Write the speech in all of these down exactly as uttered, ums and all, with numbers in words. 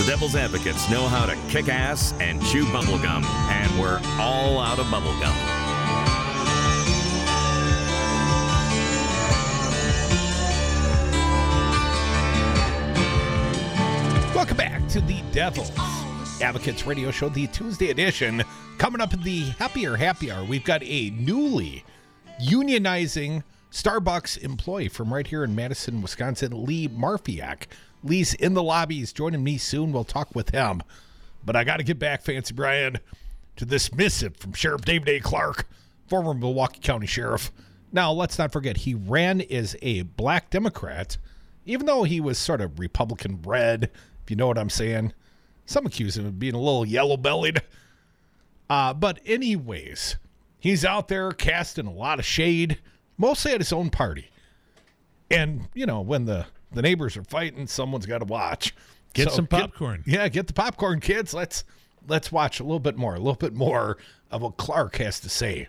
The Devil's Advocates know how to kick ass and chew bubblegum, and we're all out of bubblegum. Welcome back to the Devil's Advocates Radio Show, the Tuesday edition. Coming up in the Happier Happy Hour, we've got a newly unionizing Starbucks employee from right here in Madison, Wisconsin, Lee Marfiak. Lee's in the lobby. He's joining me soon. We'll talk with him. But I got to get back, Fancy Brian, to this missive from Sheriff David A. Clark, former Milwaukee County Sheriff. Now, let's not forget, he ran as a black Democrat, even though he was sort of Republican red, if you know what I'm saying. Some accuse him of being a little yellow-bellied. Uh, but anyways, he's out there casting a lot of shade, mostly at his own party. And, you know, when the, the neighbors are fighting, someone's got to watch. Get So some popcorn. Get, yeah, get the popcorn, kids. Let's let's watch a little bit more, a little bit more of what Clark has to say.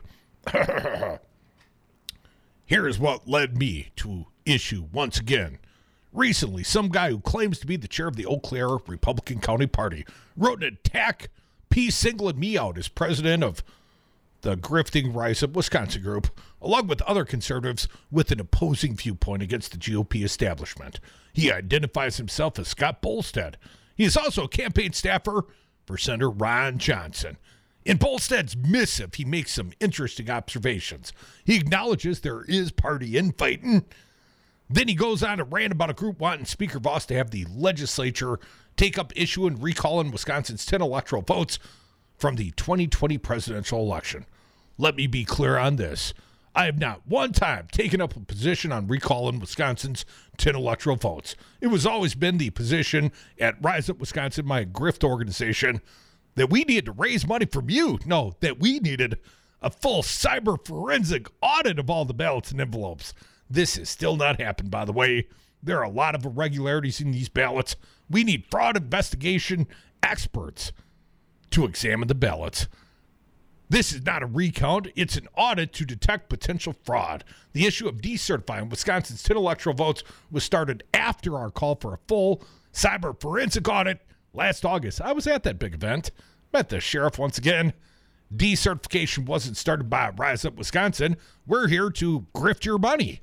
Here's what led me to issue once again. Recently, some guy who claims to be the chair of the Eau Claire Republican County Party wrote an attack piece singling me out as president of the grifting Rise Up Wisconsin group, along with other conservatives with an opposing viewpoint against the G O P establishment. He identifies himself as Scott Bolstad. He is also a campaign staffer for Senator Ron Johnson. In Bolstad's missive, he makes some interesting observations. He acknowledges there is party infighting. Then he goes on to rant about a group wanting Speaker Voss to have the legislature take up issue and recalling Wisconsin's ten electoral votes from the twenty twenty presidential election. Let me be clear on this. I have not one time taken up a position on recalling Wisconsin's ten electoral votes. It was always been the position at Rise Up Wisconsin, my grift organization, that we needed to raise money from you. No, that we needed a full cyber forensic audit of all the ballots and envelopes. This has still not happened, by the way. There are a lot of irregularities in these ballots. We need fraud investigation experts to examine the ballots. This is not a recount. It's an audit to detect potential fraud. The issue of decertifying Wisconsin's ten electoral votes was started after our call for a full cyber forensic audit last August. I was at that big event. Met the sheriff once again. Decertification wasn't started by Rise Up Wisconsin. We're here to grift your money.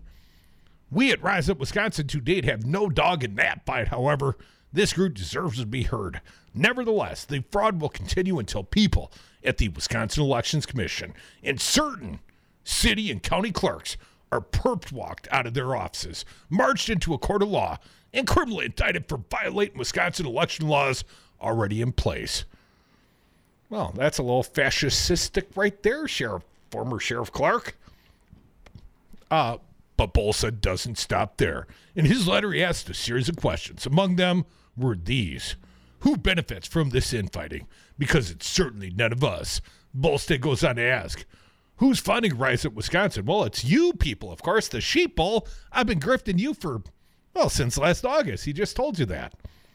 We at Rise Up Wisconsin to date have no dog in that fight. However, this group deserves to be heard. Nevertheless, the fraud will continue until people at the Wisconsin Elections Commission and certain city and county clerks are perp walked out of their offices, marched into a court of law, and criminally indicted for violating Wisconsin election laws already in place. Well, that's a little fascistic right there, Sheriff, former Sheriff Clark. Uh, but Bolsa doesn't stop there. In his letter, he asked a series of questions. Among them were these. Who benefits from this infighting? Because it's certainly none of us. Bolstad goes on to ask, who's funding Rise Up Wisconsin? Well, it's you people, of course, the sheeple. I've been grifting you for, well, since last August. He just told you that.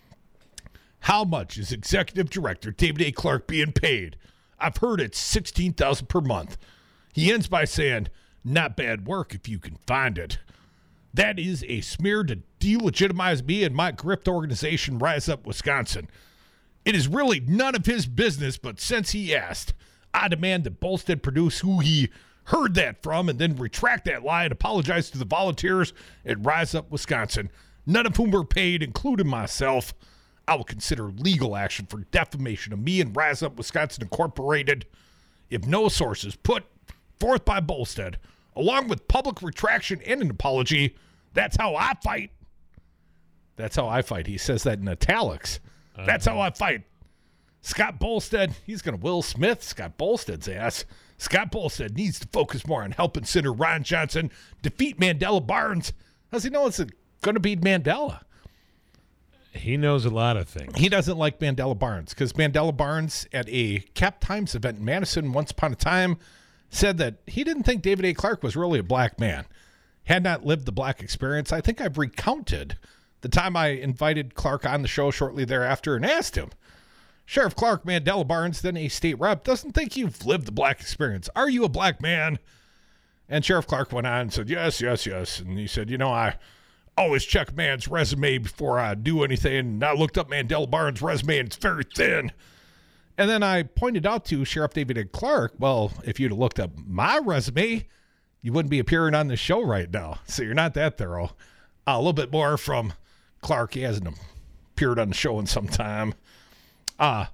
How much is Executive Director David A. Clark being paid? I've heard it's sixteen thousand dollars per month. He ends by saying, not bad work if you can find it. That is a smear to delegitimize me and my grift organization, Rise Up Wisconsin. It is really none of his business, but since he asked, I demand that Bolstad produce who he heard that from and then retract that lie and apologize to the volunteers at Rise Up Wisconsin, none of whom were paid, including myself. I will consider legal action for defamation of me and Rise Up Wisconsin Incorporated if no sources put forth by Bolstad, along with public retraction and an apology. That's how I fight. That's how I fight. He says that in italics. Uh-huh. That's how I fight. Scott Bolstad, he's going to Will Smith Scott Bolstad's ass. Scott Bolstad needs to focus more on helping Senator Ron Johnson defeat Mandela Barnes. How's he know it's going to beat Mandela? He knows a lot of things. He doesn't like Mandela Barnes because Mandela Barnes at a Cap Times event in Madison once upon a time said that he didn't think David A. Clark was really a black man, had not lived the black experience. I think I've recounted the time I invited Clark on the show shortly thereafter and asked him, Sheriff Clark, Mandela Barnes, then a state rep, doesn't think you've lived the black experience. Are you a black man? And Sheriff Clark went on and said, yes, yes, yes. And he said, you know, I always check a man's resume before I do anything. And I looked up Mandela Barnes' resume, and it's very thin. And then I pointed out to Sheriff David Clark, well, if you'd have looked up my resume, you wouldn't be appearing on the show right now. So you're not that thorough. Uh, a little bit more from Clark. He hasn't appeared on the show in some time. Uh,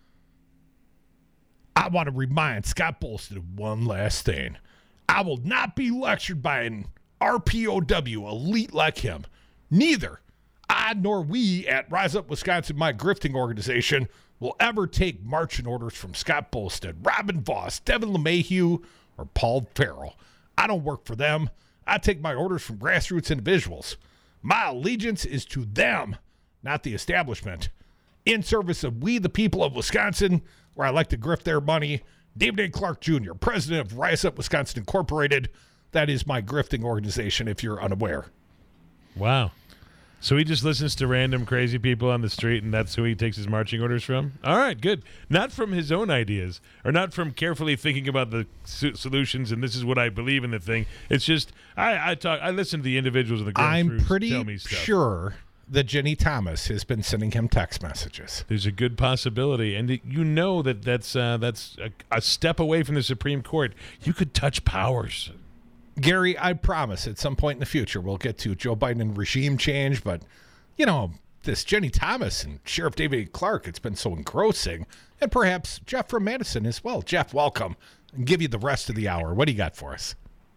I want to remind Scott Bolston of one last thing. I will not be lectured by an R P O W elite like him. Neither I nor we at Rise Up Wisconsin, my grifting organization, will ever take marching orders from Scott Bolston, Robin Voss, Devin LeMahieu, or Paul Farrell. I don't work for them. I take my orders from grassroots individuals. My allegiance is to them, not the establishment. In service of we, the people of Wisconsin, where I like to grift their money, David A. Clark Junior, president of Rise Up Wisconsin Incorporated. That is my grifting organization, if you're unaware. Wow. So he just listens to random crazy people on the street, and that's who he takes his marching orders from? All right, good. Not from his own ideas, or not from carefully thinking about the so- solutions, and this is what I believe in the thing. It's just, I, I talk. I listen to the individuals in the grassroots I'm pretty tell me stuff. sure that Jenny Thomas has been sending him text messages. There's a good possibility, and you know that that's, uh, that's a, a step away from the Supreme Court. You could touch powers. Gary, I promise at some point in the future we'll get to Joe Biden and regime change, but, you know, this Jenny Thomas and Sheriff David Clark, it's been so engrossing, and perhaps Jeff from Madison as well. Jeff, welcome, and give you the rest of the hour. What do you got for us?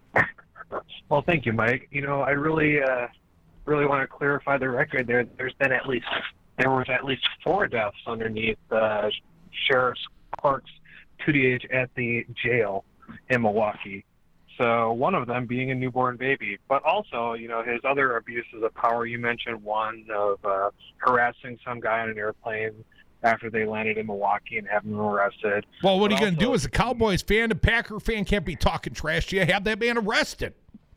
Well, thank you, Mike. You know, I really, uh, really want to clarify the record there. There's been at least, there was at least four deaths underneath uh, Sheriff Clark's tutelage at the jail in Milwaukee. So one of them being a newborn baby, but also, you know, his other abuses of power. You mentioned one of uh, harassing some guy on an airplane after they landed in Milwaukee and having him arrested. Well, what but are you going to also, do as a Cowboys fan? A Packer fan can't be talking trash to you. Have that man arrested.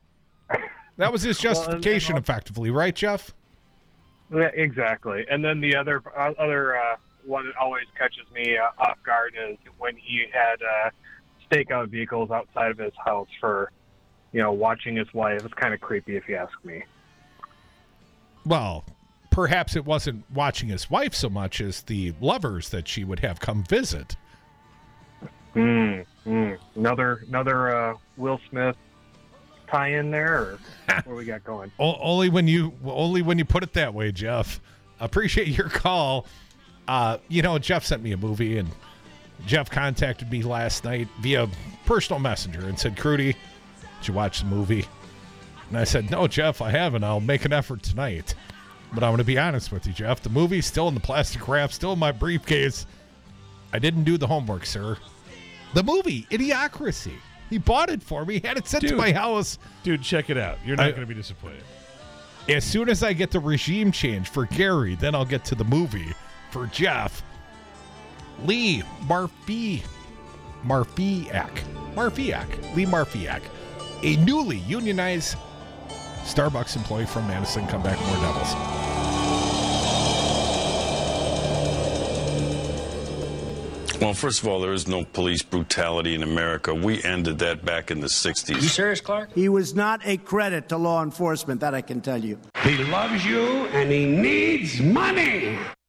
That was his justification, well, and, and, effectively, right, Jeff? Yeah, exactly. And then the other uh, other uh, one that always catches me uh, off guard is when he had uh, stakeout vehicles outside of his house for, you know, watching his wife. It's kind of creepy, if you ask me. Well, perhaps it wasn't watching his wife so much as the lovers that she would have come visit. Mm, mm. Another another uh, Will Smith tie-in there, or what we got going? O- only when you only when you put it that way, Jeff. Appreciate your call. Uh, you know, Jeff sent me a movie, and Jeff contacted me last night via personal messenger and said, Crudy, did you watch the movie? And I said, no, Jeff, I haven't. I'll make an effort tonight. But I'm going to be honest with you, Jeff. The movie's still in the plastic wrap, still in my briefcase. I didn't do the homework, sir. The movie, Idiocracy. He bought it for me, had it sent Dude. to my house. Dude, check it out. You're not I- going to be disappointed. As soon as I get the regime change for Gary, then I'll get to the movie for Jeff. Lee Marfi, Marfiak, Marfiak, Lee Marfiak, a newly unionized Starbucks employee from Madison. Come back, more Devils. Well, first of all, there is no police brutality in America. We ended that back in the sixties. You serious, Clark? He was not a credit to law enforcement, that I can tell you. He loves you and he needs money.